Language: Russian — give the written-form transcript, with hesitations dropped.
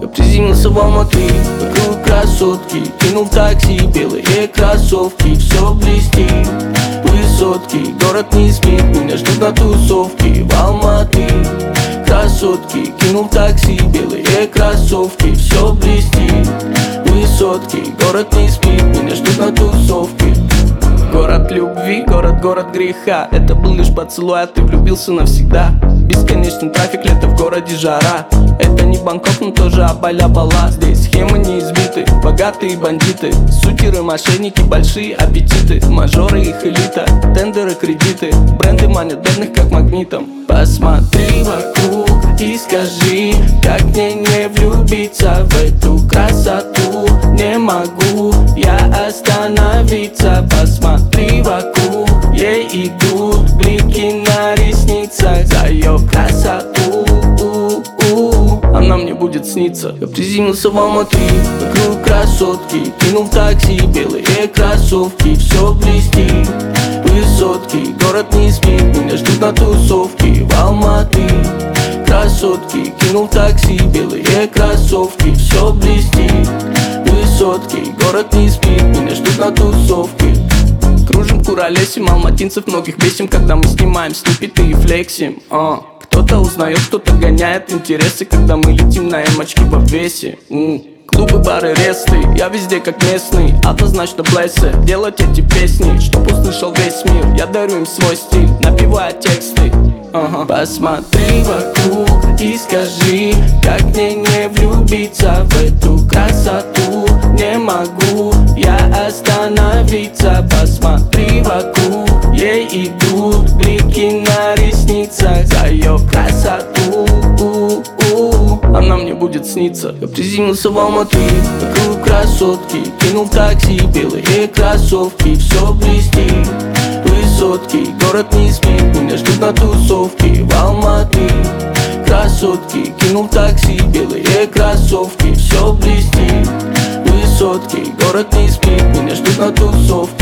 приземлился в Алматы, вокруг красотки, кинул в такси белые кроссовки. Все блестит, высотки, город не спит, меня ждут на тусовке в Алматы. Красотки, кинул в такси белые кроссовки. Все блестит, высотки, город не спит, меня ждут на тусовке. Город любви, город греха. Это был лишь поцелуй, а ты влюбился навсегда. Бесконечный трафик, лето в городе жара. Это не Бангкок, но тоже Абаля-Бала. Здесь схемы не избиты, богатые бандиты, сутеры, мошенники, большие аппетиты, мажоры, их элита, тендеры, кредиты, бренды манят бедных как магнитом. Посмотри вокруг и скажи, как мне не влюбиться в эту красоту. Не могу я остановиться. Посмотри вокруг, ей идут блики на ресницах за ее красоту. Она мне будет сниться. Я приземлился в Алматы, вокруг красотки, кинул в такси белые кроссовки. Все блестит, высотки, город не спит, меня ждут на тусовке в Алматы. Красотки, кинул в такси белые кроссовки. Все блестит, высотки, город не спит, меня ждут на тусовке. Кружим, куролесим, алматинцев многих бесим, когда мы снимаем сниппеты и флексим. Кто-то узнает, кто-то гоняет интересы, когда мы летим на эмочке в обвесе. Клубы, бары, ресты, я везде как местный, однозначно блессе. Делать эти песни, чтоб услышал весь мир. Я дарю им свой стиль, напевая тексты. Посмотри вокруг и скажи, как мне не влюбиться в эту красоту. Не могу я остановиться. Посмотри вокруг, ей идут блики на ресницах за ее красоту. Она мне будет сниться. Я приземлился в Алматы, вокруг красотки, кинул в такси белые кроссовки. Все блестит, высотки, город не спит, меня ждут на тусовке в Алматы. Красотки, кинул в такси белые кроссовки. Все блестит, высотки, город не спит, меня ждут на тусовке.